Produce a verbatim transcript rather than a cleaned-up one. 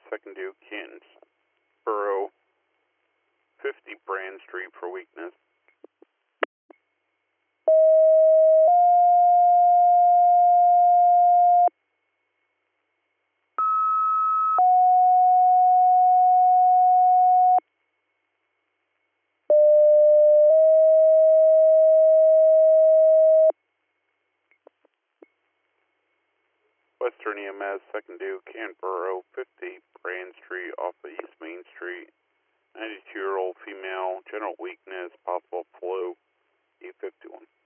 second due, Kensborough, fifty Brand Street for weakness. Western E M S, second due, Canberra, fifty Brand Street off of East Main Street. ninety-two-year-old female, general weakness, possible flu, E fifty-one.